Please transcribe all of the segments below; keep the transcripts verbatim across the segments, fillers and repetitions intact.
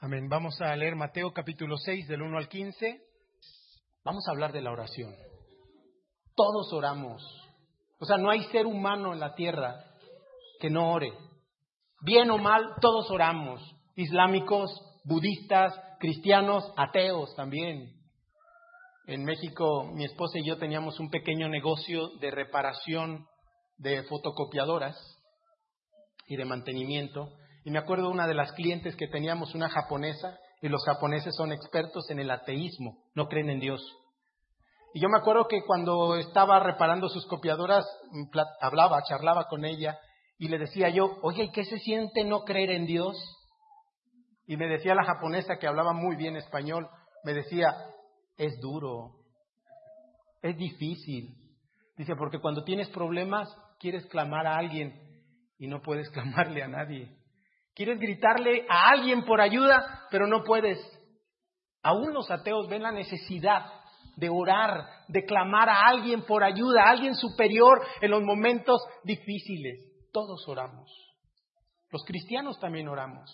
Amén. Vamos a leer Mateo capítulo seis del uno al quince. Vamos a hablar de la oración. Todos oramos. O sea, no hay ser humano en la tierra que no ore. Bien o mal, todos oramos. Islámicos, budistas, cristianos, ateos también. En México, mi esposa y yo teníamos un pequeño negocio de reparación de fotocopiadoras y de mantenimiento. Y me acuerdo de una de las clientes que teníamos, una japonesa, y los japoneses son expertos en el ateísmo, no creen en Dios. Y yo me acuerdo que cuando estaba reparando sus copiadoras, hablaba, charlaba con ella, y le decía yo, oye, ¿y qué se siente no creer en Dios? Y me decía la japonesa, que hablaba muy bien español, me decía, es duro, es difícil. Dice, porque cuando tienes problemas, quieres clamar a alguien, y no puedes clamarle a nadie. Quieres gritarle a alguien por ayuda, pero no puedes. Aún los ateos ven la necesidad de orar, de clamar a alguien por ayuda, a alguien superior en los momentos difíciles. Todos oramos. Los cristianos también oramos.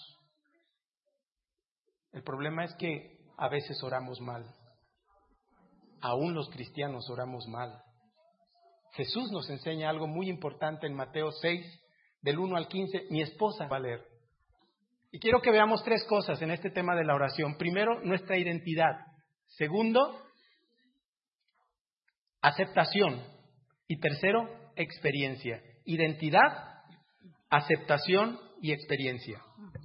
El problema es que a veces oramos mal. Aún los cristianos oramos mal. Jesús nos enseña algo muy importante en Mateo seis, del uno al quince. Mi esposa va a leer. Y quiero que veamos tres cosas en este tema de la oración. Primero, nuestra identidad. Segundo, aceptación. Y tercero, experiencia. Identidad, aceptación y experiencia.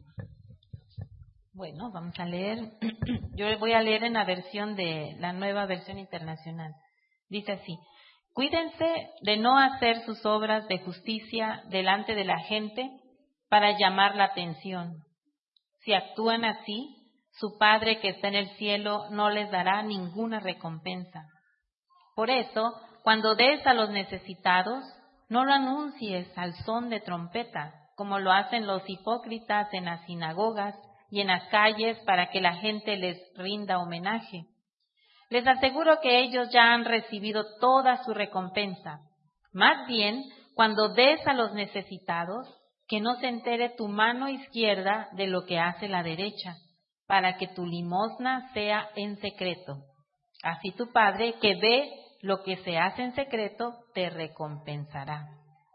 Bueno, vamos a leer. Yo voy a leer en la versión de la Nueva Versión Internacional. Dice así: cuídense de no hacer sus obras de justicia delante de la gente para llamar la atención. Si actúan así, su Padre que está en el cielo no les dará ninguna recompensa. Por eso, cuando des a los necesitados, no lo anuncies al son de trompeta, como lo hacen los hipócritas en las sinagogas y en las calles para que la gente les rinda homenaje. Les aseguro que ellos ya han recibido toda su recompensa. Más bien, cuando des a los necesitados, que no se entere tu mano izquierda de lo que hace la derecha, para que tu limosna sea en secreto. Así tu Padre, que ve lo que se hace en secreto, te recompensará.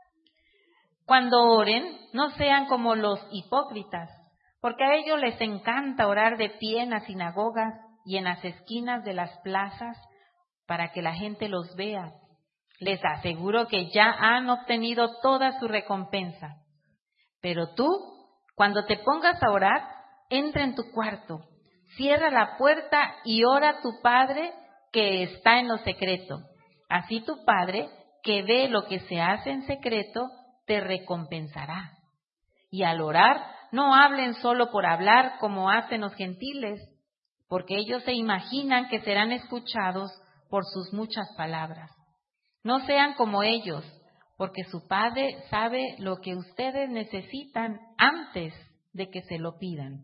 Cuando oren, no sean como los hipócritas, porque a ellos les encanta orar de pie en las sinagogas y en las esquinas de las plazas, para que la gente los vea. Les aseguro que ya han obtenido toda su recompensa. Pero tú, cuando te pongas a orar, entra en tu cuarto, cierra la puerta y ora a tu Padre que está en lo secreto. Así tu Padre, que ve lo que se hace en secreto, te recompensará. Y al orar, no hablen solo por hablar como hacen los gentiles, porque ellos se imaginan que serán escuchados por sus muchas palabras. No sean como ellos, porque su Padre sabe lo que ustedes necesitan antes de que se lo pidan.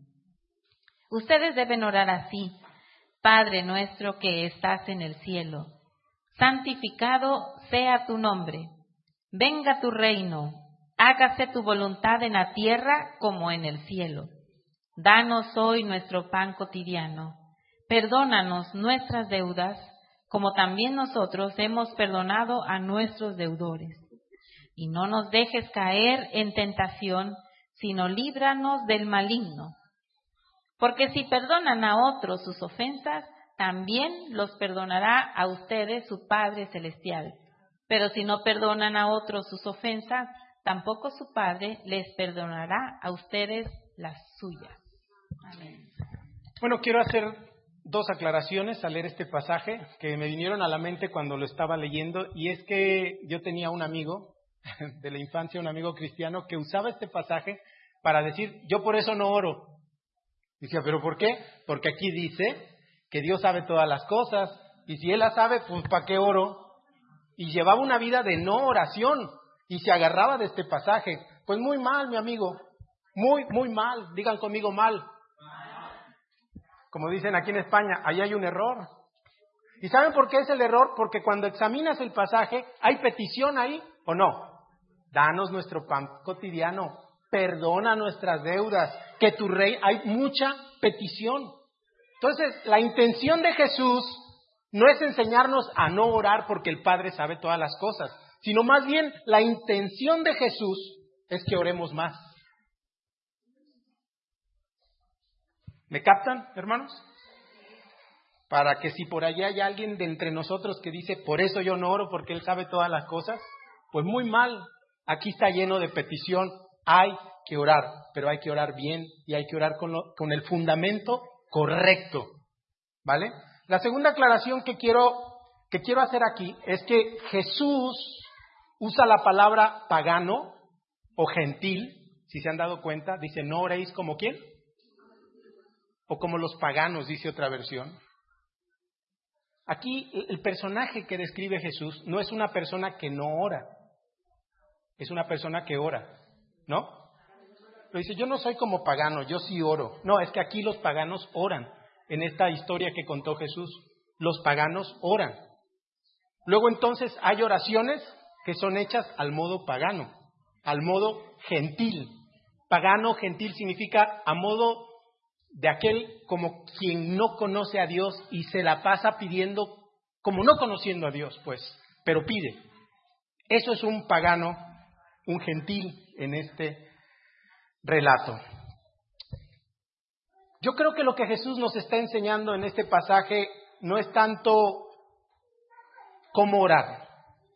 Ustedes deben orar así: Padre nuestro que estás en el cielo, santificado sea tu nombre. Venga tu reino, hágase tu voluntad en la tierra como en el cielo. Danos hoy nuestro pan cotidiano. Perdónanos nuestras deudas, como también nosotros hemos perdonado a nuestros deudores. Y no nos dejes caer en tentación, sino líbranos del maligno. Porque si perdonan a otros sus ofensas, también los perdonará a ustedes su Padre Celestial. Pero si no perdonan a otros sus ofensas, tampoco su Padre les perdonará a ustedes las suyas. Amén. Bueno, quiero hacer dos aclaraciones al leer este pasaje que me vinieron a la mente cuando lo estaba leyendo, y es que yo tenía un amigo de la infancia, un amigo cristiano, que usaba este pasaje para decir, yo por eso no oro. Decía, ¿pero por qué? Porque aquí dice que Dios sabe todas las cosas, y si Él las sabe, pues ¿para qué oro? Y llevaba una vida de no oración, y se agarraba de este pasaje. Pues muy mal, mi amigo, muy, muy mal, digan conmigo mal. Como dicen aquí en España, ahí hay un error. ¿Y saben por qué es el error? Porque cuando examinas el pasaje, ¿hay petición ahí o no? Danos nuestro pan cotidiano, perdona nuestras deudas, que tu rey, hay mucha petición. Entonces, la intención de Jesús no es enseñarnos a no orar porque el Padre sabe todas las cosas, sino más bien la intención de Jesús es que oremos más. ¿Me captan, hermanos? Para que si por allá hay alguien de entre nosotros que dice, por eso yo no oro porque Él sabe todas las cosas, pues muy mal. Aquí está lleno de petición. Hay que orar, pero hay que orar bien y hay que orar con, lo, con el fundamento correcto. ¿Vale? La segunda aclaración que quiero, que quiero hacer aquí es que Jesús usa la palabra pagano o gentil, si se han dado cuenta, dice, no oréis como ¿quién? O como los paganos, dice otra versión. Aquí el personaje que describe Jesús no es una persona que no ora, es una persona que ora, ¿no? Pero dice, yo no soy como pagano, yo sí oro. No, es que aquí los paganos oran. En esta historia que contó Jesús, los paganos oran. Luego entonces hay oraciones que son hechas al modo pagano, al modo gentil. Pagano, gentil significa a modo de aquel como quien no conoce a Dios y se la pasa pidiendo como no conociendo a Dios, pues, pero pide. Eso es un pagano, un gentil en este relato. Yo creo que lo que Jesús nos está enseñando en este pasaje no es tanto cómo orar,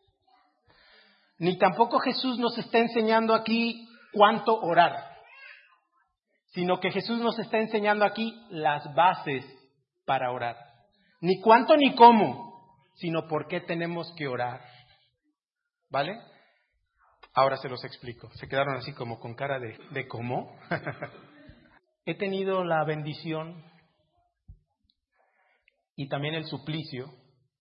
ni tampoco Jesús nos está enseñando aquí cuánto orar, sino que Jesús nos está enseñando aquí las bases para orar. Ni cuánto ni cómo, sino por qué tenemos que orar. ¿Vale? Ahora se los explico. Se quedaron así como con cara de, de ¿cómo? He tenido la bendición y también el suplicio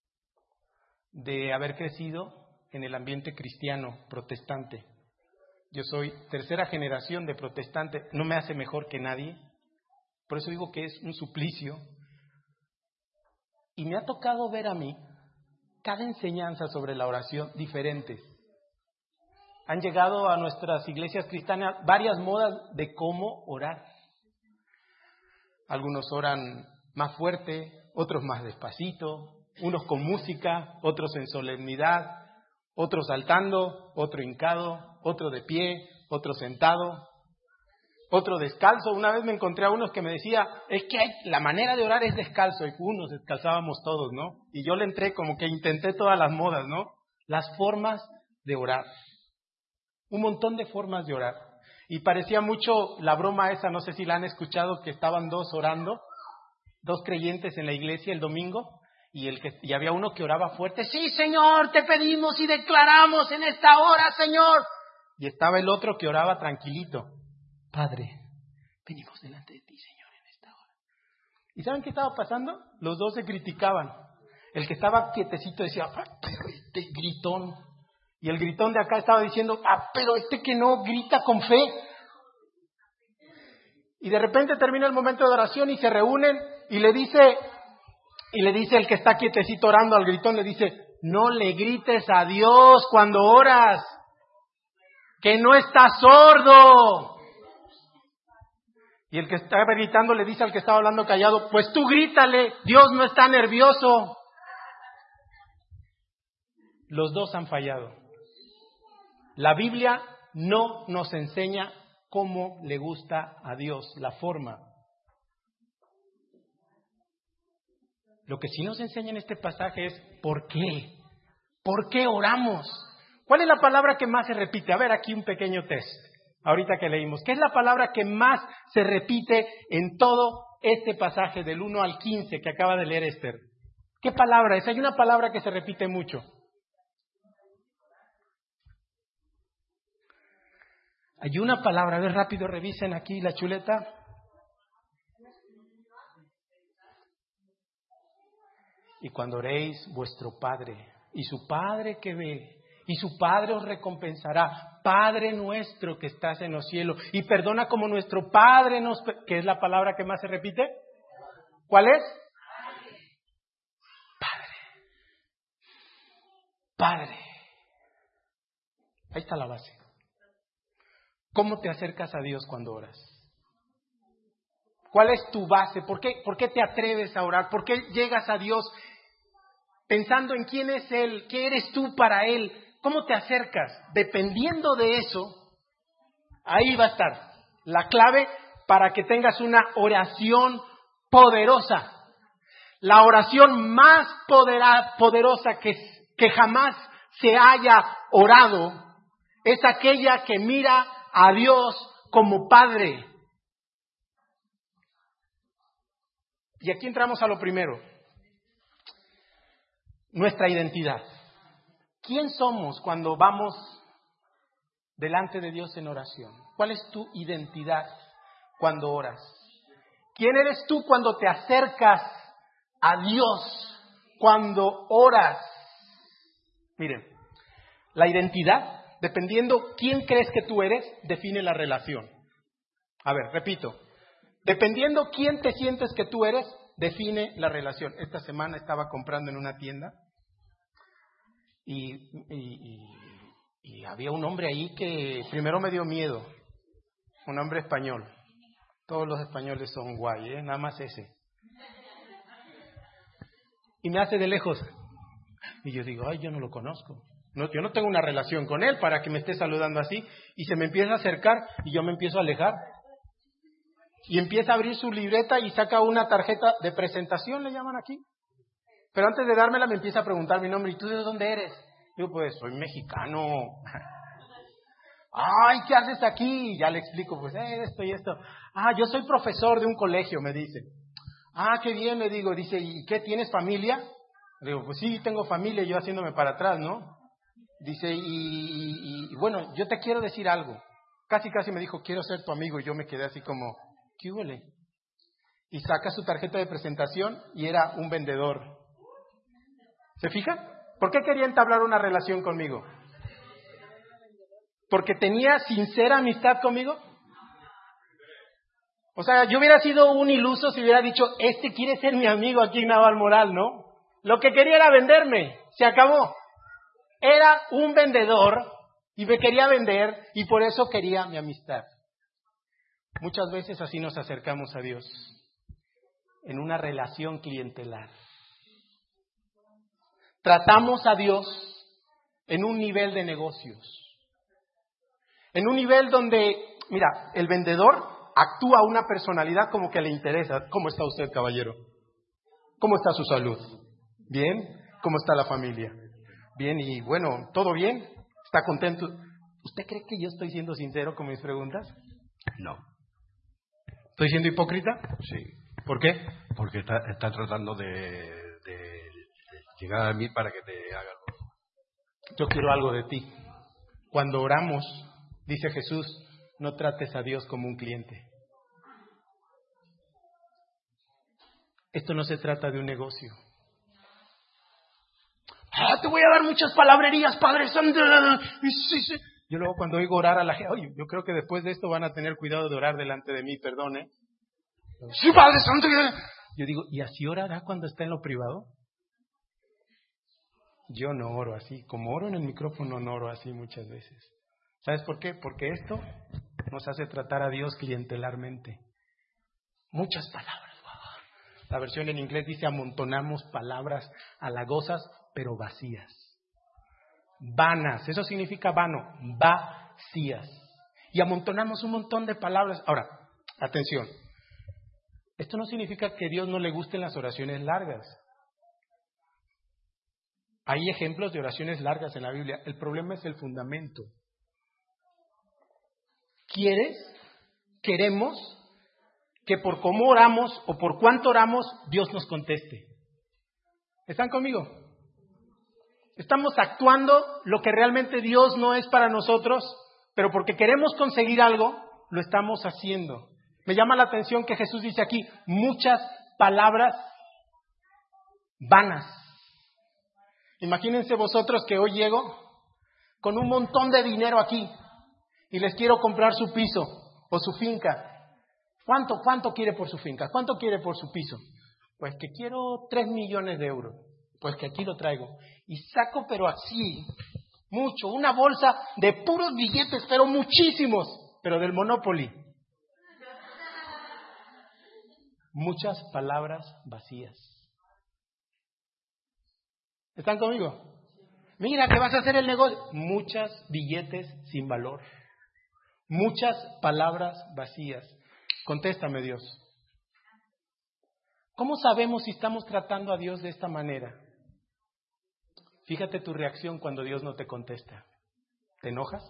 de haber crecido en el ambiente cristiano protestante. Yo soy tercera generación de protestante, no me hace mejor que nadie, por eso digo que es un suplicio. Y me ha tocado ver a mí cada enseñanza sobre la oración diferente. Han llegado a nuestras iglesias cristianas varias modas de cómo orar. Algunos oran más fuerte, otros más despacito, unos con música, otros en solemnidad, otro saltando, otro hincado, otro de pie, otro sentado, otro descalzo. Una vez me encontré a unos que me decía, es que hay, la manera de orar es descalzo, y uh, nos descalzábamos todos, ¿no? Y yo le entré como que intenté todas las modas, ¿no? Las formas de orar. Un montón de formas de orar. Y parecía mucho la broma esa, no sé si la han escuchado, que estaban dos orando, dos creyentes en la iglesia el domingo, y, el que, y había uno que oraba fuerte, sí, Señor, te pedimos y declaramos en esta hora, Señor. Y estaba el otro que oraba tranquilito, Padre, venimos delante de ti, Señor, en esta hora. ¿Y saben qué estaba pasando? Los dos se criticaban. El que estaba quietecito decía, ah, pero este gritón. Y el gritón de acá estaba diciendo, ah, pero este que no grita con fe. Y de repente termina el momento de oración y se reúnen y le dice... Y le dice el que está quietecito orando al gritón, le dice, no le grites a Dios cuando oras, que no está sordo. Y el que estaba gritando le dice al que estaba hablando callado, pues tú grítale, Dios no está nervioso. Los dos han fallado. La Biblia no nos enseña cómo le gusta a Dios, la forma. Lo que sí nos enseña en este pasaje es ¿por qué? ¿Por qué oramos? ¿Cuál es la palabra que más se repite? A ver, aquí un pequeño test, ahorita que leímos. ¿Qué es la palabra que más se repite en todo este pasaje del uno al quince que acaba de leer Esther? ¿Qué palabra es? Hay una palabra que se repite mucho. Hay una palabra, a ver rápido, revisen aquí la chuleta. Y cuando oréis, vuestro Padre, y su Padre que ve, y su Padre os recompensará. Padre nuestro que estás en los cielos, y perdona como nuestro Padre nos... ¿Qué es la palabra que más se repite? ¿Cuál es? Padre. Padre. Ahí está la base. ¿Cómo te acercas a Dios cuando oras? ¿Cuál es tu base? ¿Por qué, por qué te atreves a orar? ¿Por qué llegas a Dios pensando en quién es Él? ¿Qué eres tú para Él? ¿Cómo te acercas? Dependiendo de eso, ahí va a estar la clave para que tengas una oración poderosa. La oración más podera, poderosa que, que jamás se haya orado es aquella que mira a Dios como Padre. Y aquí entramos a lo primero. Nuestra identidad. ¿Quién somos cuando vamos delante de Dios en oración? ¿Cuál es tu identidad cuando oras? ¿Quién eres tú cuando te acercas a Dios, cuando oras? Miren, la identidad, dependiendo quién crees que tú eres, define la relación. A ver, repito. Dependiendo quién te sientes que tú eres, define la relación. Esta semana estaba comprando en una tienda y, y, y, y había un hombre ahí que primero me dio miedo. Un hombre español. Todos los españoles son guay, ¿eh? Nada más ese. Y me hace de lejos. Y yo digo, ay, yo no lo conozco. No, yo no tengo una relación con él para que me esté saludando así. Y se me empieza a acercar y yo me empiezo a alejar. Y empieza a abrir su libreta y saca una tarjeta de presentación, le llaman aquí. Pero antes de dármela me empieza a preguntar mi nombre. ¿Y tú de dónde eres? Digo, pues soy mexicano. Ay, ¿qué haces aquí? Ya le explico, pues eh, esto y esto. Ah, yo soy profesor de un colegio, me dice. Ah, qué bien, le digo. Dice, ¿y qué, tienes familia? Le digo, pues sí, tengo familia, yo haciéndome para atrás, ¿no? Dice, y, y, y bueno, yo te quiero decir algo. Casi, casi me dijo, quiero ser tu amigo. Y yo me quedé así como, ¿qué huele? Y saca su tarjeta de presentación y era un vendedor. ¿Se fija? ¿Por qué quería entablar una relación conmigo? ¿Porque tenía sincera amistad conmigo? O sea, yo hubiera sido un iluso si hubiera dicho, este quiere ser mi amigo aquí en Navalmoral, ¿no? Lo que quería era venderme, se acabó. Era un vendedor y me quería vender y por eso quería mi amistad. Muchas veces así nos acercamos a Dios, en una relación clientelar. Tratamos a Dios en un nivel de negocios. En un nivel donde, mira, el vendedor actúa una personalidad como que le interesa. ¿Cómo está usted, caballero? ¿Cómo está su salud? ¿Bien? ¿Cómo está la familia? Bien, y bueno, ¿todo bien? ¿Está contento? ¿Usted cree que yo estoy siendo sincero con mis preguntas? No. ¿Estoy siendo hipócrita? Sí. ¿Por qué? Porque está, está tratando de, de, de llegar a mí para que te haga algo. Yo quiero algo de ti. Cuando oramos, dice Jesús, no trates a Dios como un cliente. Esto no se trata de un negocio. Ah, te voy a dar muchas palabrerías, Padre Santo. Sí, sí. Yo luego cuando oigo orar a la gente, oye, yo creo que después de esto van a tener cuidado de orar delante de mí, perdone. Sí, Padre Santo. Yo digo, ¿y así orará cuando está en lo privado? Yo no oro así. Como oro en el micrófono, no oro así muchas veces. ¿Sabes por qué? Porque esto nos hace tratar a Dios clientelarmente. Muchas palabras. La versión en inglés dice amontonamos palabras halagosas, pero vacías. Vanas, eso significa vano, vacías. Y amontonamos un montón de palabras. Ahora, atención. Esto no significa que a Dios no le gusten las oraciones largas. Hay ejemplos de oraciones largas en la Biblia. El problema es el fundamento. ¿Quieres? Queremos que por cómo oramos o por cuánto oramos, Dios nos conteste. ¿Están conmigo? Estamos actuando lo que realmente Dios no es para nosotros, pero porque queremos conseguir algo, lo estamos haciendo. Me llama la atención que Jesús dice aquí, muchas palabras vanas. Imagínense vosotros que hoy llego con un montón de dinero aquí y les quiero comprar su piso o su finca. ¿Cuánto, cuánto quiere por su finca? ¿Cuánto quiere por su piso? Pues que quiero tres millones de euros. Pues que aquí lo traigo. Y saco, pero así, mucho, una bolsa de puros billetes, pero muchísimos, pero del Monopoly. muchas palabras vacías. ¿Están conmigo? Mira que vas a hacer el negocio. Muchas billetes sin valor. Muchas palabras vacías. Contéstame, Dios. ¿Cómo sabemos si estamos tratando a Dios de esta manera? Fíjate tu reacción cuando Dios no te contesta. ¿Te enojas?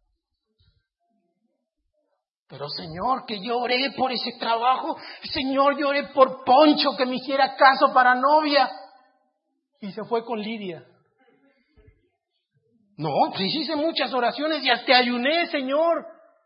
Pero Señor, que yo oré por ese trabajo. Señor, yo oré por Poncho que me hiciera caso para novia. Y se fue con Lidia. No, pues hice muchas oraciones y hasta ayuné, Señor.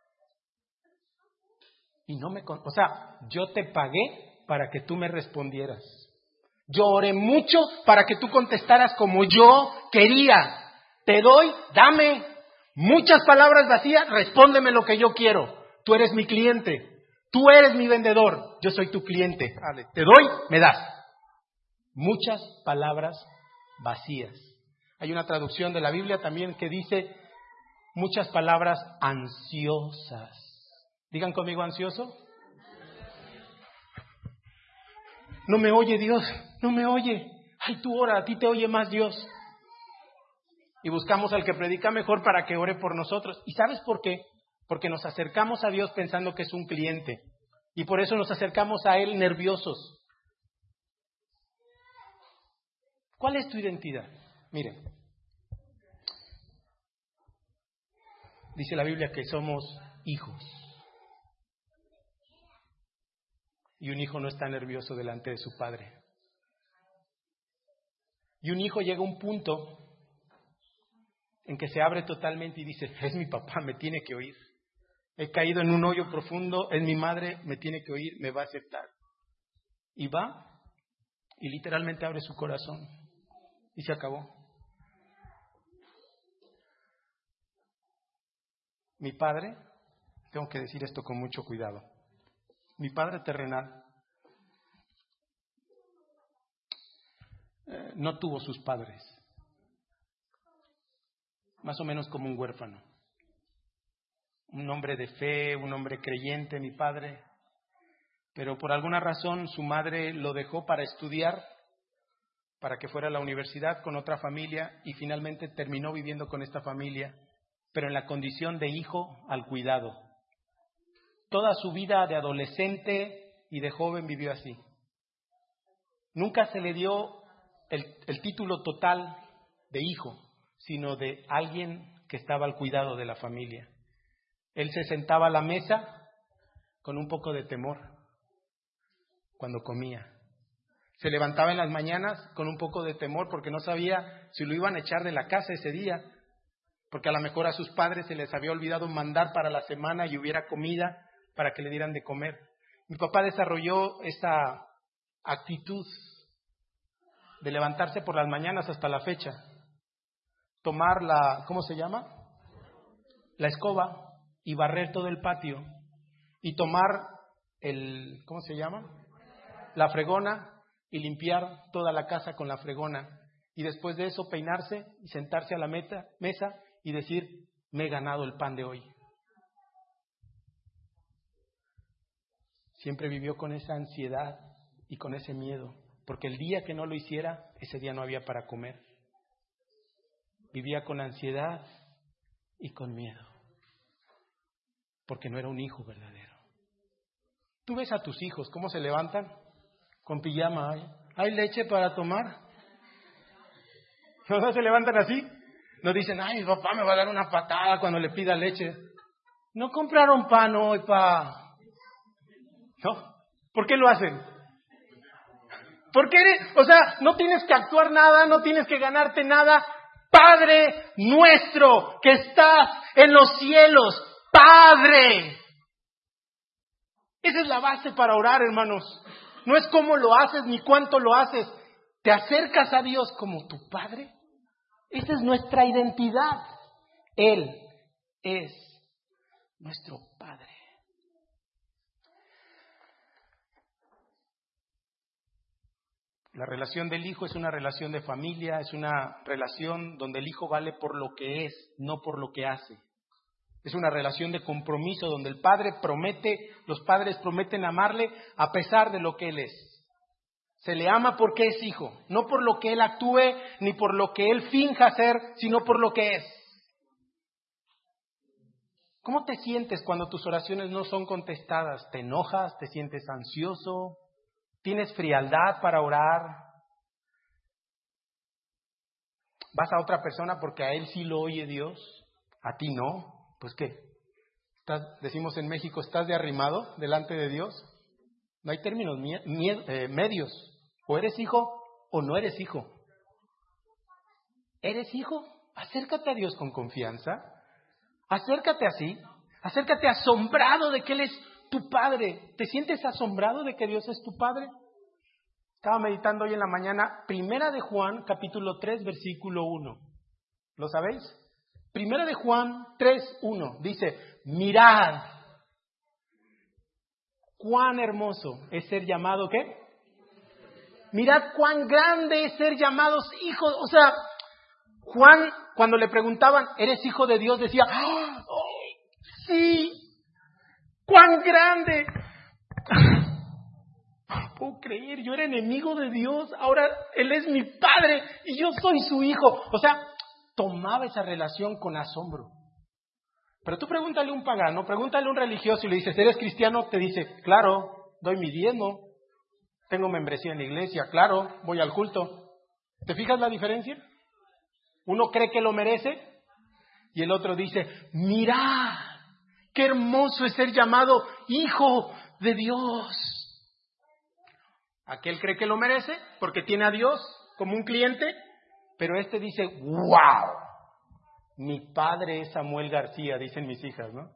Y no me... Con... O sea, yo te pagué para que tú me respondieras. Yo oré mucho para que tú contestaras como yo quería. Te doy, dame. Muchas palabras vacías, respóndeme lo que yo quiero. Tú eres mi cliente. Tú eres mi vendedor. Yo soy tu cliente. Te doy, me das. Muchas palabras vacías. Hay una traducción de la Biblia también que dice muchas palabras ansiosas. Digan conmigo, ansioso. No me oye Dios, no me oye. Ay, tú ora, a ti te oye más Dios. Y buscamos al que predica mejor para que ore por nosotros. ¿Y sabes por qué? Porque nos acercamos a Dios pensando que es un cliente. Y por eso nos acercamos a Él nerviosos. ¿Cuál es tu identidad? Miren, dice la Biblia que somos hijos. Y un hijo no está nervioso delante de su padre. Y un hijo llega a un punto en que se abre totalmente y dice, es mi papá, me tiene que oír. He caído en un hoyo profundo, es mi madre, me tiene que oír, me va a aceptar. Y va y literalmente abre su corazón. Y se acabó. Mi padre, tengo que decir esto con mucho cuidado, mi padre terrenal eh, no tuvo sus padres, más o menos como un huérfano, un hombre de fe, un hombre creyente, mi padre, pero por alguna razón su madre lo dejó para estudiar, para que fuera a la universidad con otra familia y finalmente terminó viviendo con esta familia, pero en la condición de hijo al cuidado. Toda su vida de adolescente y de joven vivió así. Nunca se le dio el, el título total de hijo, sino de alguien que estaba al cuidado de la familia. Él se sentaba a la mesa con un poco de temor cuando comía. Se levantaba en las mañanas con un poco de temor porque no sabía si lo iban a echar de la casa ese día, porque a lo mejor a sus padres se les había olvidado mandar para la semana y hubiera comida para que le dieran de comer. Mi papá desarrolló esa actitud de levantarse por las mañanas hasta la fecha, tomar la, ¿cómo se llama? La escoba y barrer todo el patio y tomar el, ¿cómo se llama? La fregona y limpiar toda la casa con la fregona y después de eso peinarse y sentarse a la meta, mesa y decir, me he ganado el pan de hoy. Siempre vivió con esa ansiedad y con ese miedo, porque el día que no lo hiciera, ese día no había para comer. Vivía con ansiedad y con miedo, porque no era un hijo verdadero. Tú ves a tus hijos, ¿cómo se levantan? Con pijama. ¿Hay, ¿Hay leche para tomar? ¿No se levantan así? No dicen, ay, mi papá me va a dar una patada cuando le pida leche. No compraron pan hoy, pa. ¿No? ¿Por qué lo hacen? Porque eres, o sea, no tienes que actuar nada, no tienes que ganarte nada. Padre nuestro que estás en los cielos, Padre. Esa es la base para orar, hermanos. No es cómo lo haces ni cuánto lo haces. ¿Te acercas a Dios como tu Padre? Esa es nuestra identidad. Él es nuestro Padre. La relación del hijo es una relación de familia, es una relación donde el hijo vale por lo que es, no por lo que hace. Es una relación de compromiso donde el padre promete, los padres prometen amarle a pesar de lo que él es. Se le ama porque es hijo, no por lo que él actúe ni por lo que él finja ser, sino por lo que es. ¿Cómo te sientes cuando tus oraciones no son contestadas? ¿Te enojas? ¿Te sientes ansioso? ¿Tienes frialdad para orar? ¿Vas a otra persona porque a él sí lo oye Dios? ¿A ti no? Pues ¿qué? ¿Estás, decimos en México, ¿estás de arrimado delante de Dios? No hay términos mie- mie- eh, medios. O eres hijo o no eres hijo. ¿Eres hijo? Acércate a Dios con confianza. Acércate así. Acércate asombrado de que Él es tu Padre. ¿Te sientes asombrado de que Dios es tu Padre? Estaba meditando hoy en la mañana, Primera de Juan, capítulo tres, versículo uno. ¿Lo sabéis? Primera de Juan tres, uno. Dice, mirad, cuán hermoso es ser llamado, ¿qué? Mirad cuán grande es ser llamados hijos. O sea, Juan, cuando le preguntaban, ¿eres hijo de Dios? Decía, ¡oh, sí! ¡Cuán grande! No puedo creer, yo era enemigo de Dios, ahora Él es mi Padre y yo soy su hijo. O sea, tomaba esa relación con asombro. Pero tú pregúntale a un pagano, pregúntale a un religioso y le dices, ¿eres cristiano? Te dice, claro, doy mi diezmo, tengo membresía en la iglesia, claro, voy al culto. ¿Te fijas la diferencia? Uno cree que lo merece y el otro dice, mira, qué hermoso es ser llamado hijo de Dios. Aquel cree que lo merece porque tiene a Dios como un cliente, pero este dice, wow, mi padre es Samuel García, dicen mis hijas, ¿no?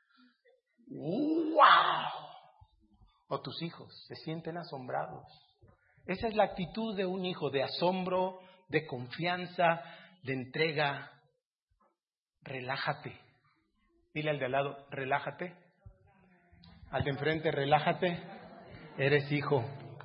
¡Wow! O tus hijos se sienten asombrados. Esa es la actitud de un hijo, de asombro, de confianza, de entrega. Relájate. Dile al de al lado, relájate. Al de enfrente, relájate. Eres hijo.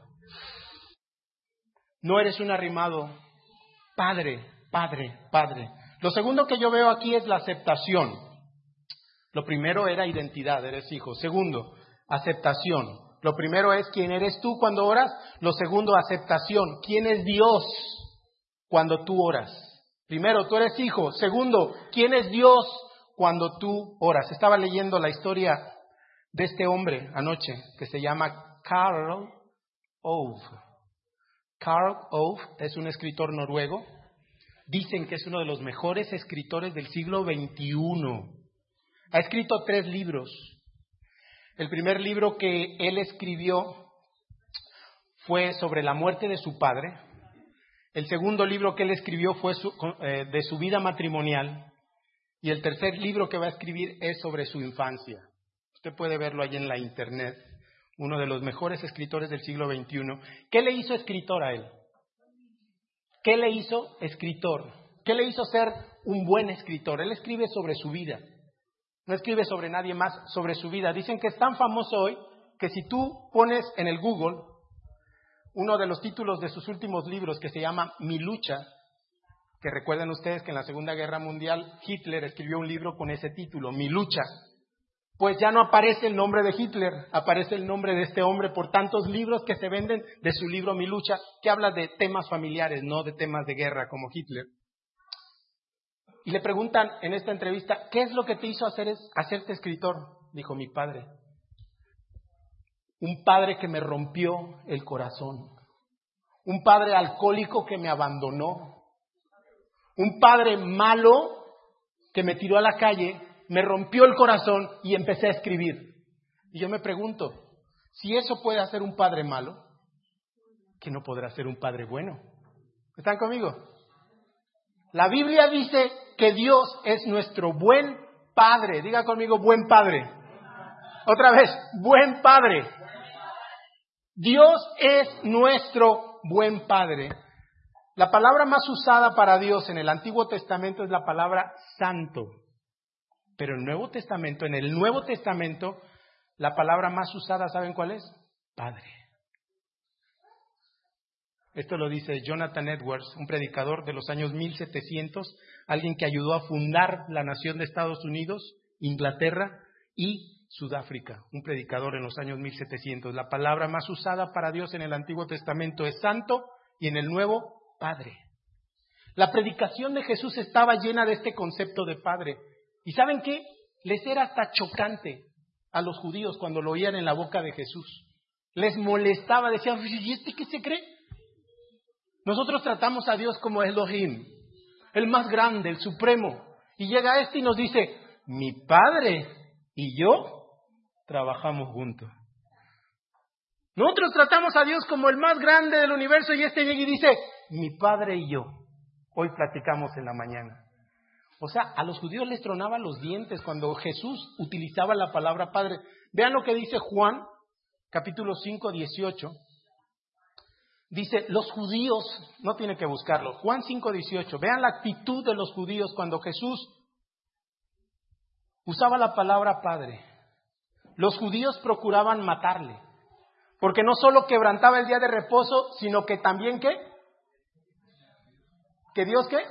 No eres un arrimado. Padre, padre, padre. Lo segundo que yo veo aquí es la aceptación. Lo primero era identidad, eres hijo. Segundo, aceptación. Lo primero es quién eres tú cuando oras. Lo segundo, aceptación. ¿Quién es Dios cuando tú oras? Primero, tú eres hijo. Segundo, ¿quién es Dios cuando tú oras? Estaba leyendo la historia de este hombre anoche que se llama Karl Ove. Karl Ove es un escritor noruego. Dicen que es uno de los mejores escritores del siglo veintiuno. Ha escrito tres libros. El primer libro que él escribió fue sobre la muerte de su padre. El segundo libro que él escribió fue su, eh, de su vida matrimonial. Y el tercer libro que va a escribir es sobre su infancia. Usted puede verlo ahí en la internet. Uno de los mejores escritores del siglo veintiuno. ¿Qué le hizo escritor a él? ¿Qué le hizo escritor? ¿Qué le hizo ser un buen escritor? Él escribe sobre su vida. No escribe sobre nadie más, sobre su vida. Dicen que es tan famoso hoy que si tú pones en el Google uno de los títulos de sus últimos libros que se llama Mi lucha, que recuerden ustedes que en la Segunda Guerra Mundial Hitler escribió un libro con ese título, Mi lucha. Pues ya no aparece el nombre de Hitler, aparece el nombre de este hombre por tantos libros que se venden de su libro Mi lucha, que habla de temas familiares, no de temas de guerra como Hitler. Y le preguntan en esta entrevista, ¿qué es lo que te hizo hacer es, hacerte escritor? Dijo, mi padre. Un padre que me rompió el corazón. Un padre alcohólico que me abandonó. Un padre malo que me tiró a la calle, me rompió el corazón y empecé a escribir. Y yo me pregunto, si eso puede hacer un padre malo, ¿qué no podrá ser un padre bueno? ¿Están conmigo? La Biblia dice que Dios es nuestro buen Padre. Diga conmigo, buen Padre. Otra vez, buen Padre. Dios es nuestro buen Padre. La palabra más usada para Dios en el Antiguo Testamento es la palabra santo. Pero en el Nuevo Testamento, en el Nuevo Testamento, la palabra más usada, ¿saben cuál es? Padre. Esto lo dice Jonathan Edwards, un predicador de los años mil setecientos, alguien que ayudó a fundar la nación de Estados Unidos Inglaterra y Sudáfrica, un predicador en los años mil setecientos. La palabra más usada para Dios en el Antiguo Testamento es santo y en el Nuevo, Padre. La predicación de Jesús estaba llena de este concepto de Padre. ¿Y saben qué? Les era hasta chocante a los judíos cuando lo oían en la boca de Jesús. Les molestaba, decían, ¿y este qué se cree? Nosotros tratamos a Dios como Elohim, el más grande, el supremo. Y llega este y nos dice, mi Padre y yo trabajamos juntos. Nosotros tratamos a Dios como el más grande del universo y este llega y dice, mi Padre y yo. Hoy platicamos en la mañana. O sea, a los judíos les tronaban los dientes cuando Jesús utilizaba la palabra Padre. Vean lo que dice Juan, capítulo cinco, dieciocho. Dice, los judíos, no tiene que buscarlo, Juan cinco, dieciocho. Vean la actitud de los judíos cuando Jesús usaba la palabra Padre. Los judíos procuraban matarle, porque no solo quebrantaba el día de reposo, sino que también, ¿qué? ¿Que Dios qué?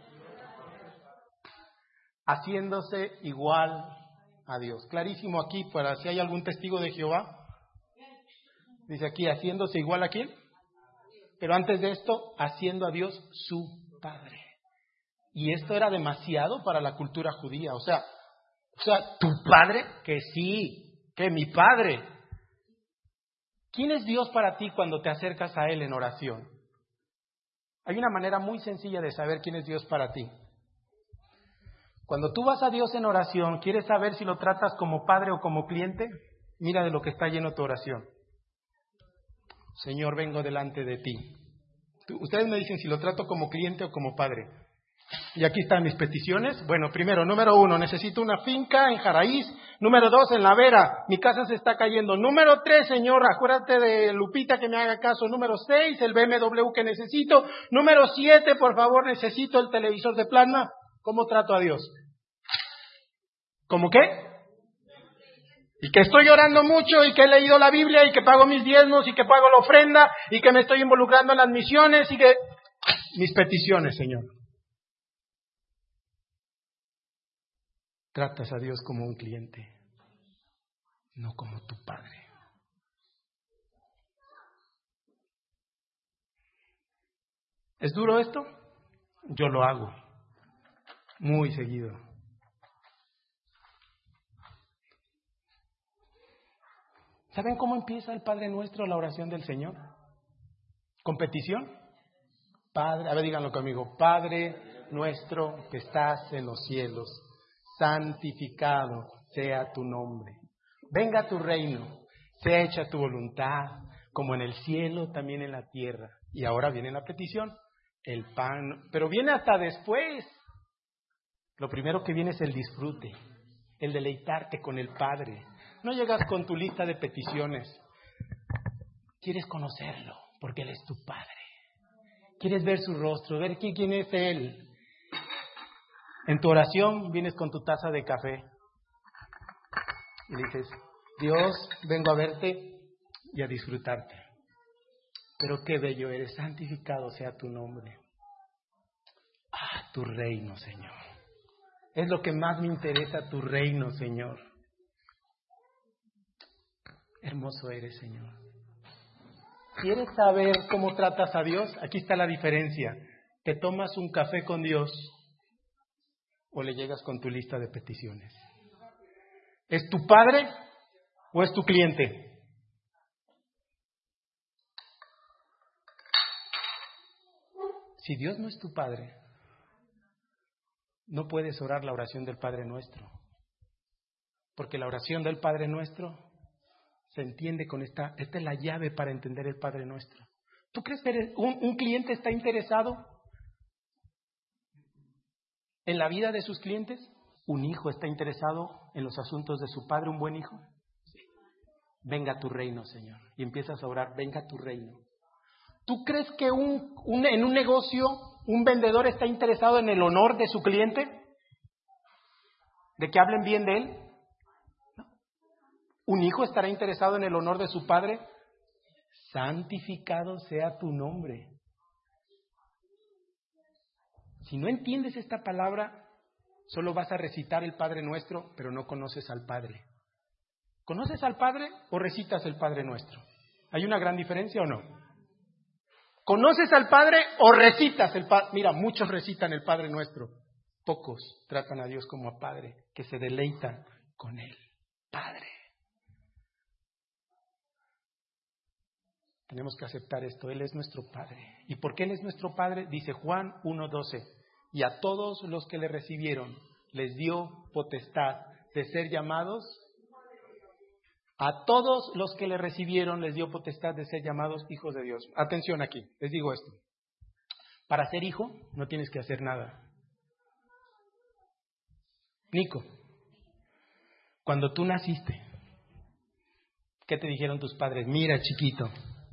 Haciéndose igual a Dios. Clarísimo aquí, para si hay algún testigo de Jehová. Dice aquí, haciéndose igual a quién. Pero antes de esto, haciendo a Dios su Padre. Y esto era demasiado para la cultura judía. O sea, o sea, tu Padre, que sí, que mi Padre. ¿Quién es Dios para ti cuando te acercas a Él en oración? Hay una manera muy sencilla de saber quién es Dios para ti. Cuando tú vas a Dios en oración, ¿quieres saber si lo tratas como padre o como cliente? Mira de lo que está lleno tu oración. Señor, vengo delante de ti. Tú, ustedes me dicen si lo trato como cliente o como padre. Y aquí están mis peticiones. Bueno, primero, número uno, necesito una finca en Jaraíz. Número dos, en La Vera, mi casa se está cayendo. Número tres, Señor, acuérdate de Lupita que me haga caso. Número seis, el B M W que necesito. Número siete, por favor, necesito el televisor de plasma. ¿Cómo trato a Dios? ¿Cómo qué? Y que estoy orando mucho y que he leído la Biblia y que pago mis diezmos y que pago la ofrenda y que me estoy involucrando en las misiones y que... Mis peticiones, Señor. Tratas a Dios como un cliente, no como tu Padre. ¿Es duro esto? Yo lo hago muy seguido. ¿Saben cómo empieza el Padre Nuestro, la oración del Señor? ¿Con petición? Padre, a ver, díganlo conmigo. Padre nuestro que estás en los cielos, santificado sea tu nombre. Venga tu reino, sea hecha tu voluntad, como en el cielo, también en la tierra. Y ahora viene la petición, el pan, pero viene hasta después. Lo primero que viene es el disfrute, el deleitarte con el Padre. No llegas con tu lista de peticiones. Quieres conocerlo, porque Él es tu Padre. Quieres ver su rostro, ver quién, quién es Él. En tu oración vienes con tu taza de café y dices, Dios, vengo a verte y a disfrutarte. Pero qué bello eres, santificado sea tu nombre. Ah, tu reino, Señor. Es lo que más me interesa, tu reino, Señor. Hermoso eres, Señor. ¿Quieres saber cómo tratas a Dios? Aquí está la diferencia. ¿Te tomas un café con Dios o le llegas con tu lista de peticiones? ¿Es tu Padre o es tu cliente? Si Dios no es tu Padre, no puedes orar la oración del Padre Nuestro. Porque la oración del Padre Nuestro se entiende con esta, esta es la llave para entender el Padre Nuestro. ¿Tú crees que un, un cliente está interesado en la vida de sus clientes? ¿Un hijo está interesado en los asuntos de su padre, un buen hijo? Sí. Venga tu reino, Señor. Y empiezas a orar, venga tu reino. ¿Tú crees que un, un, en un negocio un vendedor está interesado en el honor de su cliente? ¿De que hablen bien de él? ¿No? ¿Un hijo estará interesado en el honor de su padre? Santificado sea tu nombre. Si no entiendes esta palabra, Solo vas a recitar el Padre Nuestro, pero no conoces al Padre. ¿Conoces al Padre o recitas el Padre Nuestro? ¿Hay una gran diferencia o no? ¿Conoces al Padre o recitas el Padre? Mira, muchos recitan el Padre Nuestro. Pocos tratan a Dios como a Padre, que se deleitan con Él. Padre. Tenemos que aceptar esto. Él es nuestro Padre. ¿Y por qué Él es nuestro Padre? Dice Juan uno doce. Y a todos los que le recibieron les dio potestad de ser llamados. A todos los que le recibieron les dio potestad de ser llamados hijos de Dios. Atención aquí, les digo esto. Para ser hijo no tienes que hacer nada. Nico, cuando tú naciste, ¿qué te dijeron tus padres? Mira, chiquito,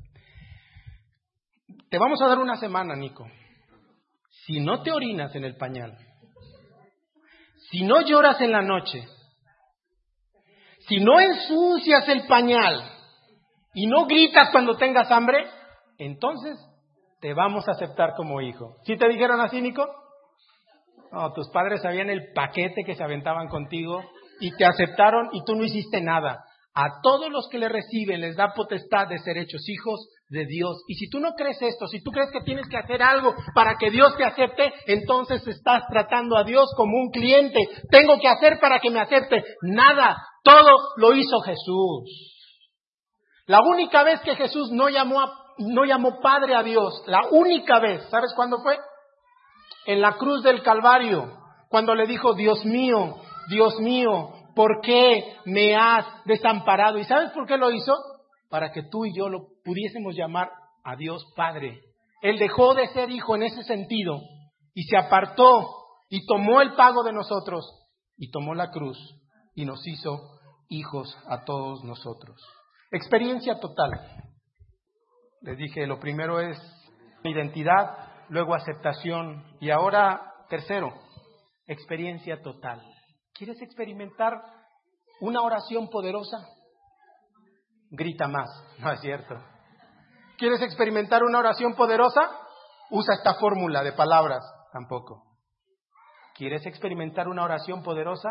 te vamos a dar una semana, Nico. Si no te orinas en el pañal, si no lloras en la noche, si no ensucias el pañal y no gritas cuando tengas hambre, entonces te vamos a aceptar como hijo. ¿Sí te dijeron así, Nico? No, tus padres sabían el paquete que se aventaban contigo y te aceptaron y tú no hiciste nada. A todos los que le reciben les da potestad de ser hechos hijos de Dios. Y si tú no crees esto, si tú crees que tienes que hacer algo para que Dios te acepte, entonces estás tratando a Dios como un cliente. Tengo que hacer para que me acepte. Nada, todo lo hizo Jesús. La única vez que Jesús no llamó, a, no llamó Padre a Dios, la única vez, ¿sabes cuándo fue? En la cruz del Calvario, cuando le dijo, Dios mío, Dios mío, ¿por qué me has desamparado? ¿Y sabes por qué lo hizo? Para que tú y yo lo pudiésemos llamar a Dios Padre. Él dejó de ser hijo en ese sentido y se apartó y tomó el pago de nosotros y tomó la cruz y nos hizo hijos a todos nosotros. Experiencia total. Les dije, lo primero es identidad, luego aceptación y ahora, tercero, experiencia total. ¿Quieres experimentar una oración poderosa? Grita más, no es cierto. ¿Quieres experimentar una oración poderosa? Usa esta fórmula de palabras, tampoco. ¿Quieres experimentar una oración poderosa?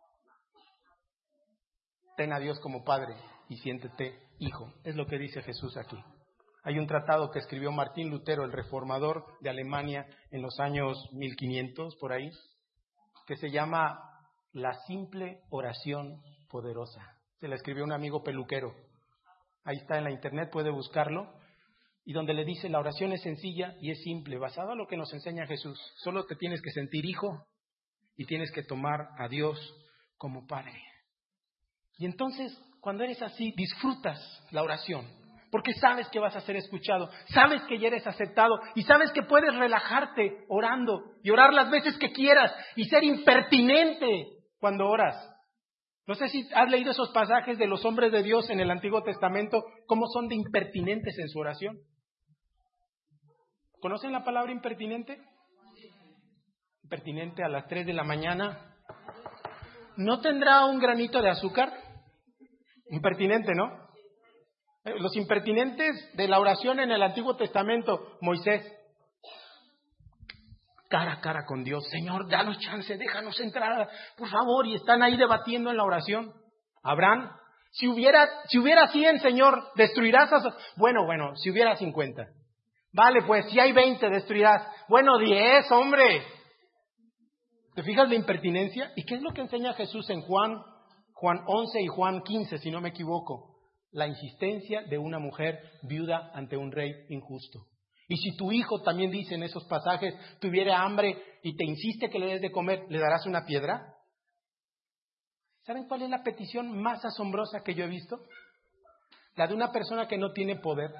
Ten a Dios como Padre y siéntete hijo. Es lo que dice Jesús aquí. Hay un tratado que escribió Martín Lutero, el reformador de Alemania, en los años mil quinientos, por ahí, que se llama La simple oración poderosa. Se la escribió un amigo peluquero. Ahí está en la internet, puede buscarlo. Y donde le dice, la oración es sencilla y es simple, basada en lo que nos enseña Jesús. Solo te tienes que sentir hijo y tienes que tomar a Dios como Padre. Y entonces, cuando eres así, disfrutas la oración. Porque sabes que vas a ser escuchado, sabes que ya eres aceptado y sabes que puedes relajarte orando y orar las veces que quieras y ser impertinente cuando oras. No sé si has leído esos pasajes de los hombres de Dios en el Antiguo Testamento, cómo son de impertinentes en su oración. ¿Conocen la palabra impertinente? Impertinente a las tres de la mañana. ¿No tendrá un granito de azúcar? Impertinente, ¿no? Los impertinentes de la oración en el Antiguo Testamento, Moisés, cara a cara con Dios, Señor, danos chance, déjanos entrar, por favor, y están ahí debatiendo en la oración. Abraham, si hubiera, si hubiera cien, Señor, destruirás a... Bueno, bueno, si hubiera cincuenta. Vale, pues, si hay veinte, destruirás. Bueno, diez, hombre. ¿Te fijas la impertinencia? ¿Y qué es lo que enseña Jesús en Juan, Juan once y Juan quince, si no me equivoco? La insistencia de una mujer viuda ante un rey injusto. Y si tu hijo, también dice en esos pasajes, tuviera hambre y te insiste que le des de comer, ¿le darás una piedra? ¿Saben cuál es la petición más asombrosa que yo he visto? La de una persona que no tiene poder,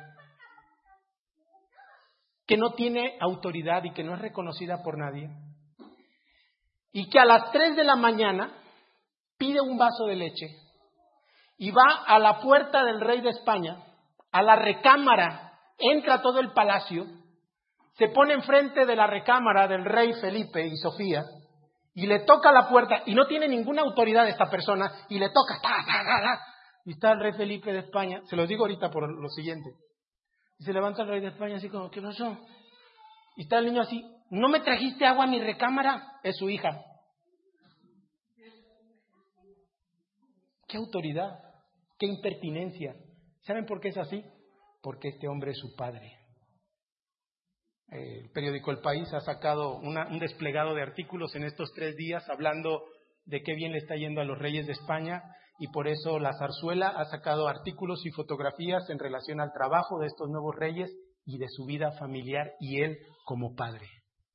que no tiene autoridad y que no es reconocida por nadie, y que a las tres de la mañana pide un vaso de leche y va a la puerta del rey de España, a la recámara, entra a todo el palacio, se pone enfrente de la recámara del rey Felipe y Sofía, y le toca la puerta, y no tiene ninguna autoridad esta persona, y le toca, ta, ta, ta, ta, y está el rey Felipe de España, se los digo ahorita por lo siguiente, y se levanta el rey de España así como, ¿qué pasó? Y está el niño así, ¿no me trajiste agua a mi recámara? Es su hija. ¿Qué autoridad? ¿Qué impertinencia? ¿Saben por qué es así? Porque este hombre es su padre. El periódico El País ha sacado una, un desplegado de artículos en estos tres días hablando de qué bien le está yendo a los reyes de España, y por eso la Zarzuela ha sacado artículos y fotografías en relación al trabajo de estos nuevos reyes y de su vida familiar y él como padre.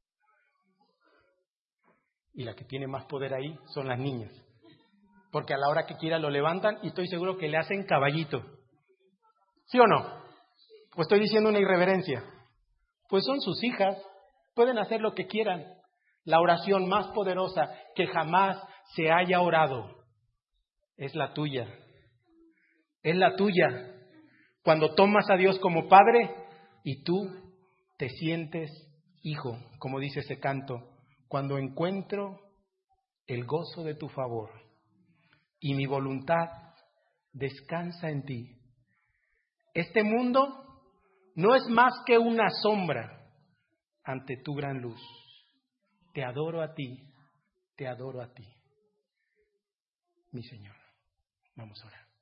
Y la que tiene más poder ahí son las niñas, porque a la hora que quiera lo levantan y estoy seguro que le hacen caballito. ¿Sí o no? ¿O estoy diciendo una irreverencia? Pues son sus hijas, pueden hacer lo que quieran. La oración más poderosa que jamás se haya orado es la tuya. Es la tuya. Cuando tomas a Dios como Padre y tú te sientes hijo, como dice ese canto, cuando encuentro el gozo de tu favor y mi voluntad descansa en ti. Este mundo no es más que una sombra ante tu gran luz. Te adoro a ti, te adoro a ti, mi Señor. Vamos a orar.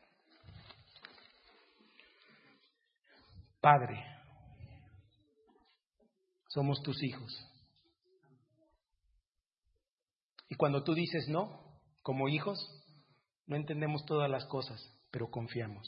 Padre, somos tus hijos. Y cuando tú dices no, como hijos, no entendemos todas las cosas, pero confiamos.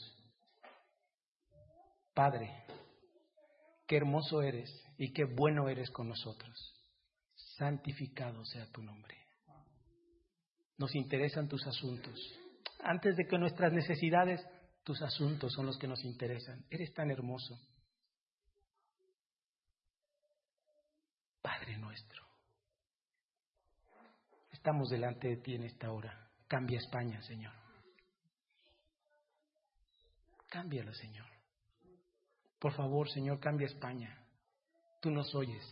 Padre, qué hermoso eres y qué bueno eres con nosotros. Santificado sea tu nombre. Nos interesan tus asuntos. Antes de que nuestras necesidades, tus asuntos son los que nos interesan. Eres tan hermoso. Padre nuestro, estamos delante de ti en esta hora. Cambia España, Señor. Cámbiala, Señor. Por favor, Señor, cambia España. Tú nos oyes.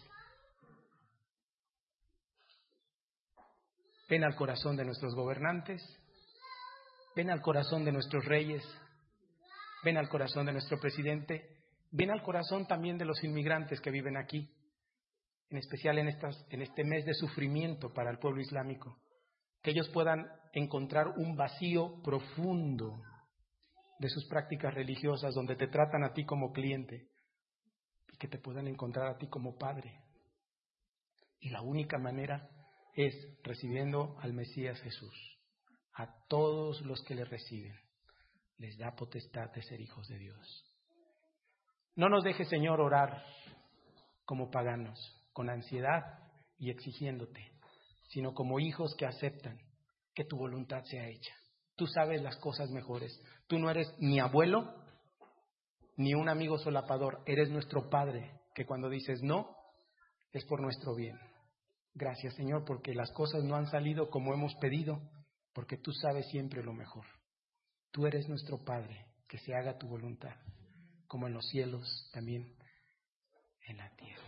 Ven al corazón de nuestros gobernantes. Ven al corazón de nuestros reyes. Ven al corazón de nuestro presidente. Ven al corazón también de los inmigrantes que viven aquí. En especial en, estas, en este mes de sufrimiento para el pueblo islámico. Que ellos puedan encontrar un vacío profundo de sus prácticas religiosas, donde te tratan a ti como cliente, y que te puedan encontrar a ti como Padre. Y la única manera es recibiendo al Mesías Jesús. A todos los que le reciben les da potestad de ser hijos de Dios. No nos dejes, Señor, orar como paganos, con ansiedad y exigiéndote, sino como hijos que aceptan que tu voluntad sea hecha. Tú sabes las cosas mejores. Tú no eres ni abuelo, ni un amigo solapador. Eres nuestro Padre, que cuando dices no, es por nuestro bien. Gracias, Señor, porque las cosas no han salido como hemos pedido, porque tú sabes siempre lo mejor. Tú eres nuestro Padre, que se haga tu voluntad, como en los cielos, también en la tierra.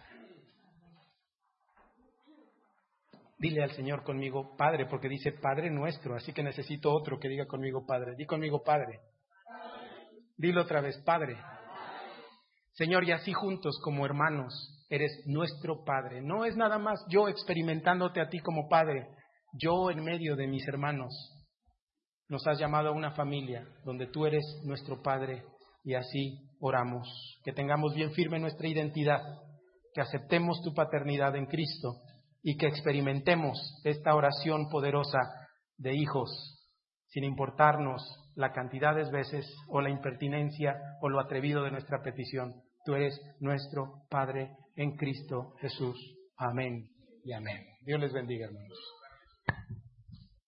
Dile al Señor conmigo, Padre, porque dice Padre nuestro, así que necesito otro que diga conmigo Padre. Di conmigo Padre. Dilo otra vez, Padre. Señor, y así juntos como hermanos, eres nuestro Padre. No es nada más yo experimentándote a ti como Padre, yo en medio de mis hermanos. Nos has llamado a una familia donde tú eres nuestro Padre y así oramos. Que tengamos bien firme nuestra identidad, que aceptemos tu paternidad en Cristo y que experimentemos esta oración poderosa de hijos, sin importarnos la cantidad de veces o la impertinencia o lo atrevido de nuestra petición. Tú eres nuestro Padre en Cristo Jesús. Amén y amén. Dios les bendiga, hermanos.